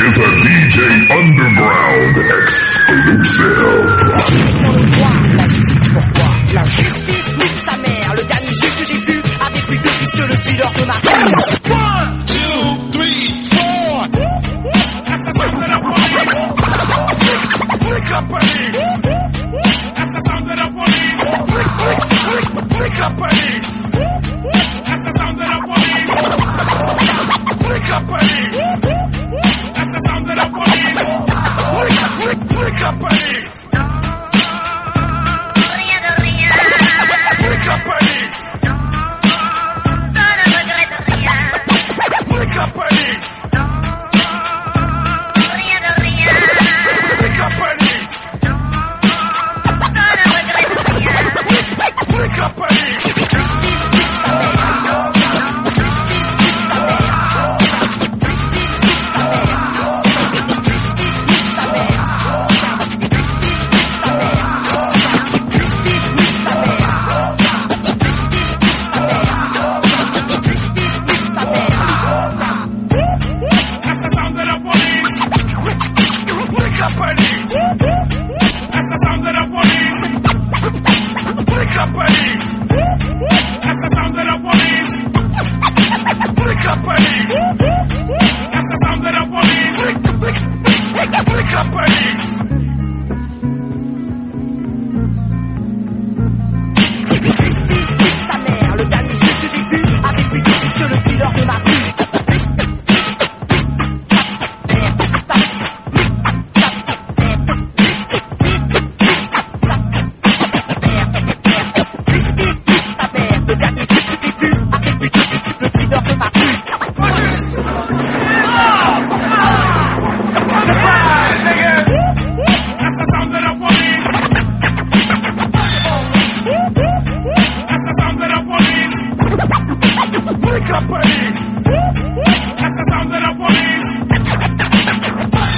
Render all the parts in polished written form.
is a DJ Underground exclusive. La justice nique sa mère. Le dernier juge que j'ai vu avait plus de fils que le dealer de ma fille. 1, 2, 3, 4. That's the sound of the police. Wake up, police. That's the sound of the police. Wake up, police. That's the sound of the police. Wake up, police. That's the sound of the police. Wake up, police. Wake up, police. Wake up, police. Wake up, police. Wake up, police.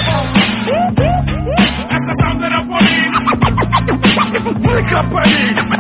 Wake up, police!